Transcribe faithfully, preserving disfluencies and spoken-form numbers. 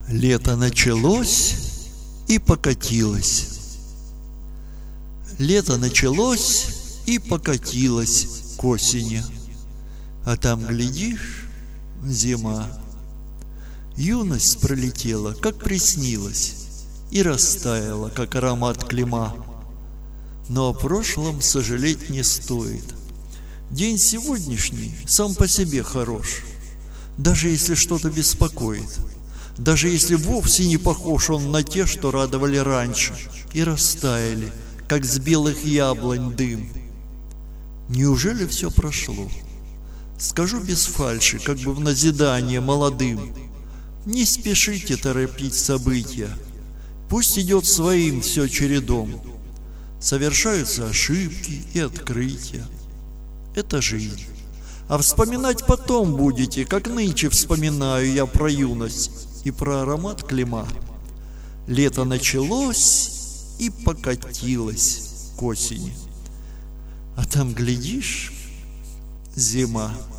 Лето началось и покатилось. Лето началось и покатилось к осени. А там, глядишь, зима. Юность пролетела, как приснилось, и растаяла, как аромат клема. Но о прошлом сожалеть не стоит. День сегодняшний сам по себе хорош, даже если что-то беспокоит, даже если вовсе не похож он на те, что радовали раньше и растаяли, как с белых яблонь дым. Неужели все прошло? Скажу без фальши, как бы в назидание молодым: не спешите торопить события, пусть идет своим все чередом. Совершаются ошибки и открытия. Это жизнь. А вспоминать потом будете, как нынче вспоминаю я про юность и про аромат клема. Лето началось и покатилось к осени. А там, глядишь, зима.